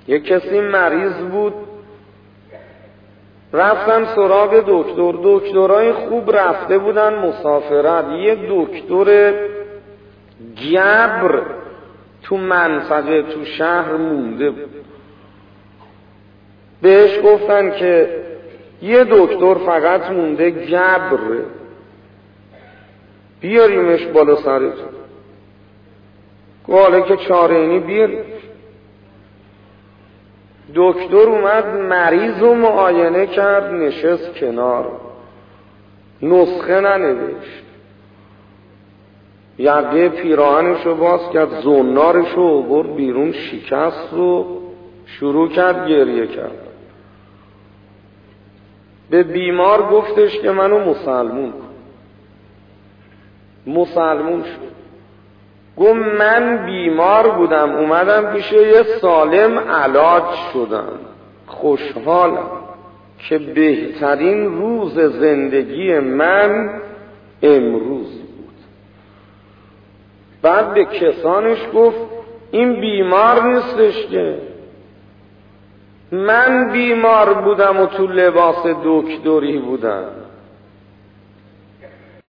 یک کسی مریض بود، رفتن سراغ دکتر. دکترای خوب رفته بودن مسافرت. یه دکتر گبر تو منطقه تو شهر مونده بود. بهش گفتن که یه دکتر فقط مونده گبر، بیاریمش بالا سرتون. گفت که چاره اینی بیاریم. دکتر اومد مریض رو معاینه کرد، نشست کنار، نسخه ننوشت، یقه پیراهنش رو باز کرد، زنارش رو برد بیرون، شکست رو شروع کرد گریه کرد. به بیمار گفتش که منو مسلمون کن. مسلمون شد. گفت من بیمار بودم، اومدم پیش یه سالم علاج شدم، خوشحالم که بهترین روز زندگی من امروز بود. بعد به کسانش گفت این بیمار نیستش که من بیمار بودم و تو لباس دکتری بودم.